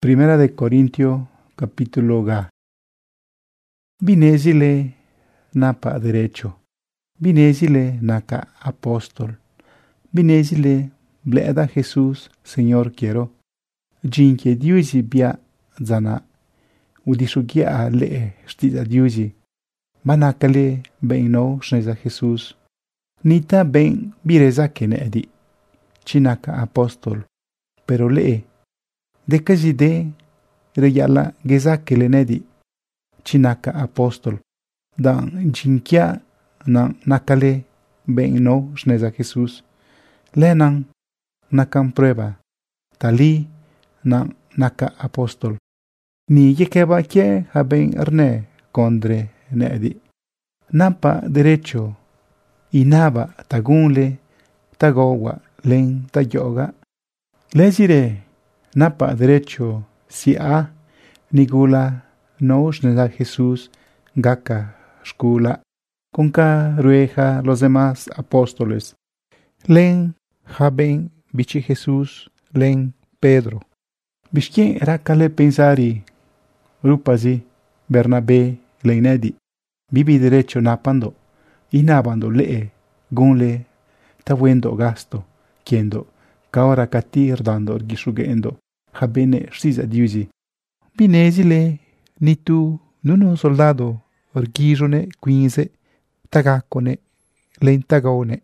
Primera de Corintio, capítulo ga. Binezile napa derecho. Binezile naka apóstol. Binezile bleda Jesús, Señor quiero. Jinke diusi bia zana. Udishugia le stida diusi. Manakale ben no shneza Jesús. Nita ben bireza kenedi. Chinaka apóstol. Pero le de kazide reyala geza kelenedi. Chinaka apóstol. Dan jinkia nan nakale ben no shneza Jesús. Lenan nakan prueba. Tali nan naka apóstol. Ni yekeba kie haben erne kondre nedi. Napa derecho. Inaba tagunle tagowa len tayoga. Lezire napa derecho si a nigula no shneza Jesús gaka shkula. Conca rueja los demás apóstoles. Len haben bichi Jesús len Pedro. Bishkien rakale pensari rupazi Bernabé leinedi. Bibi derecho napando. Inabando lee gunle tawendo gasto kiendo kaora katir dando gisugendo habene shiza diusi. Binezile ni tu nuno soldado orgijone quinze tagacone lentagone.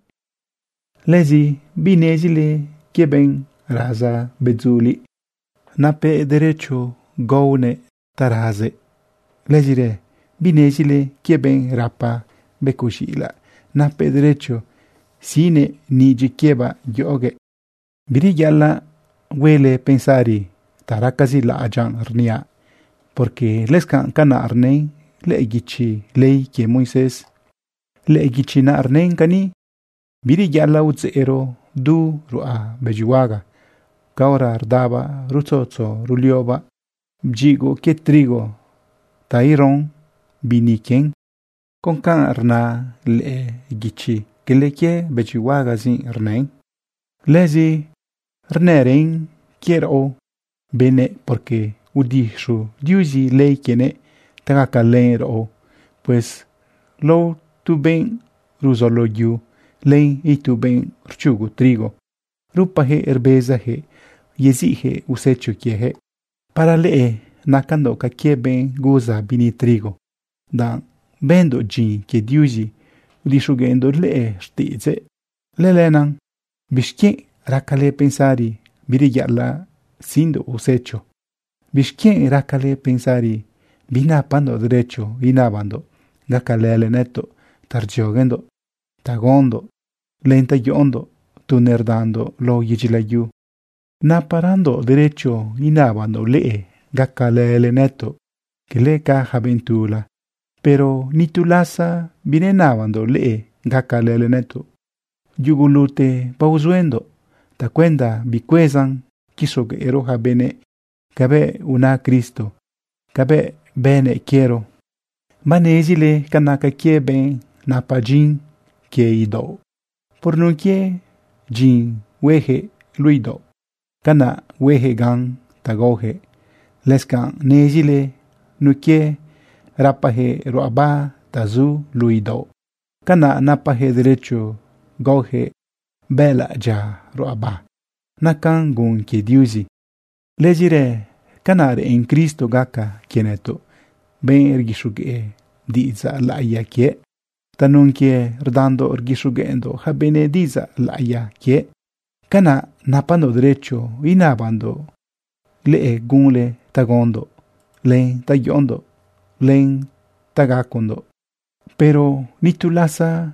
Lezi binezile kieben raza bezuli. Nape derecho gone taraze. Lezire binezile kieben rapa bekushila. Nape derecho sine ni jikieba yoge. Biriyala huele pensari tarakasi la ajan arnia. Porque leskan kana arnen le egichi lei que Moisés le egichi na arnen kani. Biriyala utzero du rua bejuaga. Kaora ardaba rutsotso rulioba. Bjigo ke trigo tairon biniken. Con kan arna le egichi que le kie bejuaga zin arnen. Lezi rneren quiero bene porque udishu diusi lei kene tagakalero pues lo tu ben ruzologiu len y tu ben rchugu trigo rupaje herbezaje yezije usechu kieje para lee nakando ka ben guza bini trigo dan bendo jin ke diusi udishugendo lee stize lelenan bishke rakale pensari biriyala sindo usecho. Bishkien rakale pensari binapando derecho inabando gakalele neto tarjogendo tagondo lenta yondo tunerdando lo yijilayu. Naparando derecho inabando lee gakalele neto que le caja ventula. Pero nitulasa binenabando lee gakalele neto. Yugulute pauzuendo. Ta cuenda bicuezan quiso que eroja bene cabe una Cristo cabe bene quiero manezile kanaka kie ben napa jin kie ido por no kie jin weje luido kana weje gan tagoje leskan nezile no kie rapaje roaba tazu luido kana napaje derecho goje bela ja roaba. Nakan gun ke diusi. Lezire kanare en Cristo gaka kieneto. Ben ergishuge diza laia kie. Tanun kie rdando ergishugendo habene diza laia kie. Kana napando derecho inabando. Lee gunle tagondo. Len tayondo. Len tagakondo. Pero nitulasa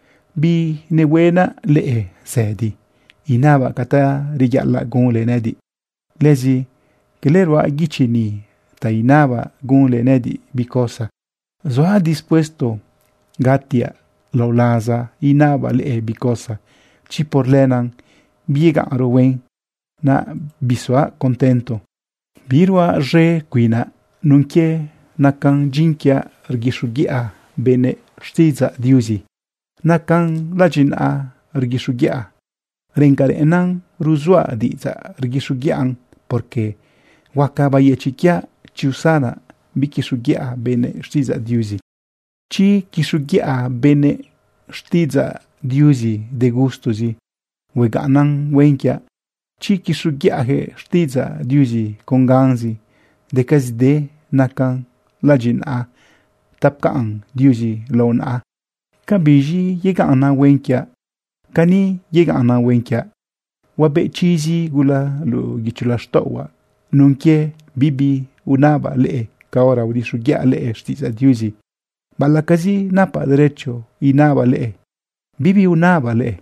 bi nebuena lee sedi. Inaba kata riyala gunle nedi. Lezi kelerwa gichini ta inaba gunle nedi bikosa. Zoha dispuesto gatia laulaza inaba lee bikosa. Chipor lenan biega rowen na biswa contento. Birwa re quina nunkie nakan jinkia rgishugia bene shtiza diusi. Nakan lajina rgishugia. Renkarenan ruzua diza rgishugian porque Waka bayechikia chusana bikisugia bene shtiza diusi. Chi kisugia bene shtiza diusi de gustosi. Weganan wenkia. Chi kisugia he shtiza diusi konganzi. De kazde nakan lajin a. Tapkaan diusi lon a. Kabiji yegana wenkia. Kani yegana wenkia. Wabe chizi gula lu gichulashtowa. Nunkie bibi unaba lee kaora udisugia lee shtiza diusi. Balakazi napa derecho inaba lee. Bibi unaba lee.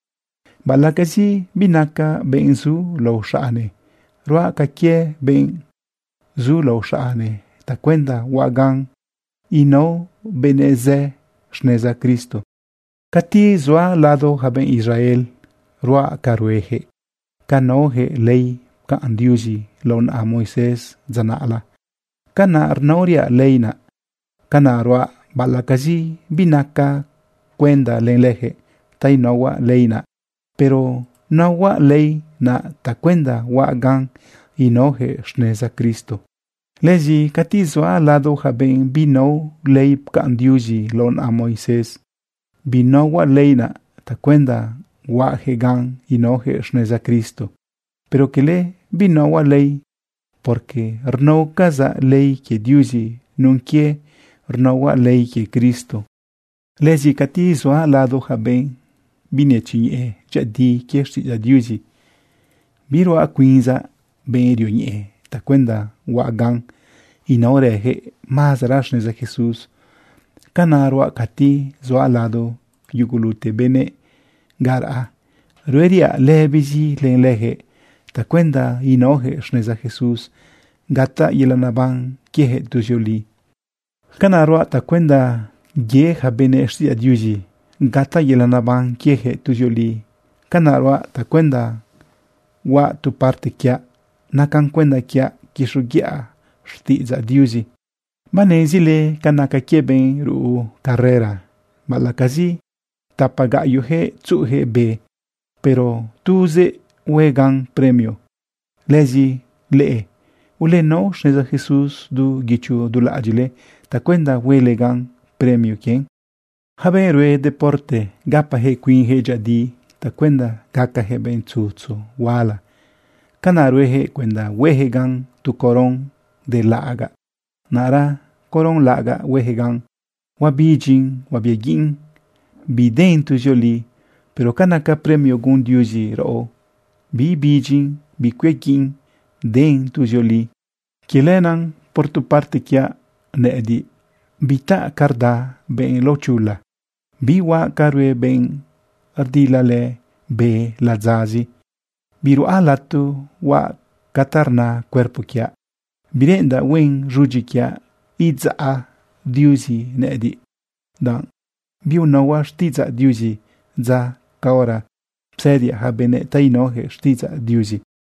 Balakazi binaka ben zu lo shaane. Rua kakie ben zu lo shaane. Takwenda wagan ino beneze shneza Kristo. Kati zwa lado haben Israel. Rua karueje. Kanoje lei kaan diusi lon a Moises zanala. Kana arnauria leina. Kana rua balakazi binaka kwenda lenleje. Tainawa leina. Pero nawa lei na takwenda wagan inoje shneza Kristo. Lezi katizwa lado haben bino lei kaan diusi lon a Moises. Binowa leina takwenda wajegan inoje shneza Kristo. Pero que le binowa lei porque rno kaza lei que diusi nunkie rnowa lei que Kristo. Lezi katizwa lado haben bine chinye jadi kesti ya diusi. Biro a quinza berio nye takwenda wagan inoreje más rashnes a Jesús. Kanarwa kati zwa lado yugulute bene gara. Rueria lebizi lenleje takwenda inoje shneza Jesús. Gata yelanaban kieje tujoli. Kanarwa takwenda yeja bene esti a diusi. Gata yelanaban kieje tujoli. Kanarwa takwenda wa tu parte kia nakan kwenda kia kishugia shtiza diusi. Manezile kanaka kieben ru carrera. Malakazi tapagayuhe tsuhe be. Pero tuze wegan premio. Lezi lee. Ule no shneza Jesús du gichu du la agile. Takwenda welegan premio quien. Haberwe deporte gapa he queen he jadi. Takwenda kaka he ben tsutsu wala. Kanarwehe kwenda wehegan tu koron de laga. Nara koron laga wehegan. Wabijin wabiegin. Biden tu joli. Pero kanaka premio gun diusi ro. Bi bijin, bi kwegin, den tu joli. Kielenan por tu parte kia needi. Bita karda ben lo chula. Biwa karwe ben ardilale be lazazi. Biru alatu wa katarna cuerpo kia. Birenda wen ruji kia idza diusi needi. Dan biu nawa shtiza diusi za kaora psedia habene tainoje shtiza diusi.